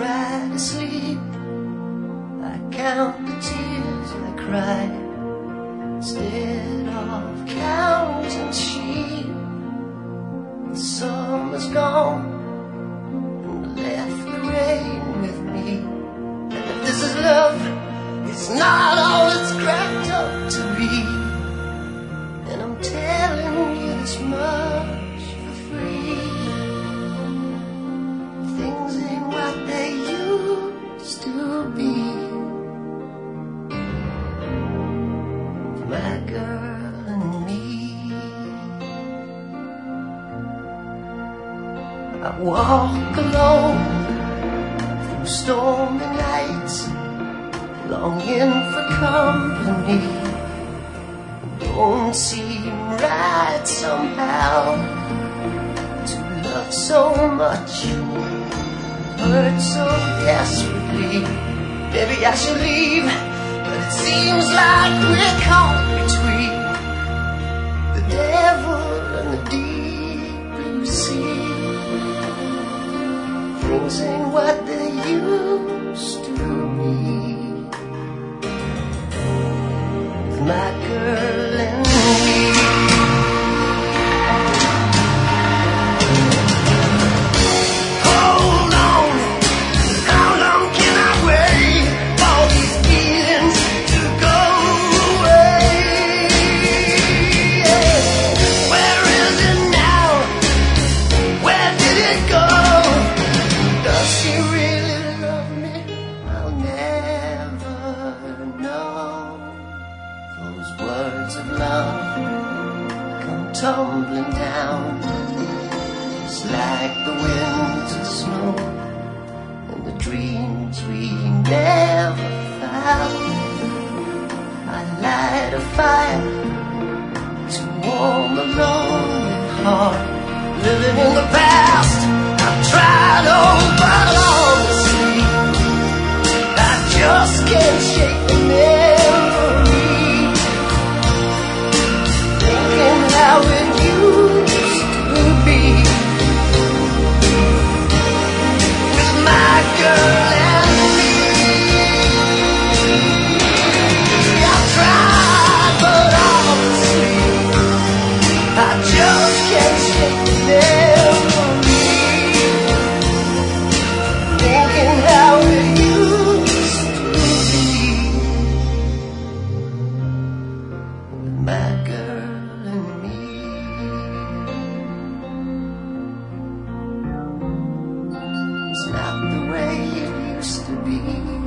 try to sleep, I count the tears I cry instead of counting sheep. The summer's gone and left the rain with me. And if this is love, it's not all it's cracked up to be. And I'm telling you this much for free: things ain't what they used to be. My girl and me. I walk alone through stormy nights, longing for company. Don't seem right somehow to love so much, hurt so desperately. Maybe I should leave, but it seems like we're caught between the devil and the deep blue sea. Things ain't what they used to be. My girl and me. Hold on, how long can I wait for these feelings to go away? Where is it now? Where did it go? Does she really love me? I'll never know. Those words of love come tumbling down, just like the winds of snow and the dreams we never found. I light a fire to warm a lonely heart, living in the past. I've tried, oh, but honestly, I just can't shake the memory. How it used to be with my girl and me. I've tried, but honestly, I just can't shake the memory. Thinking how it used to be with my girl. It's not the way it used to be.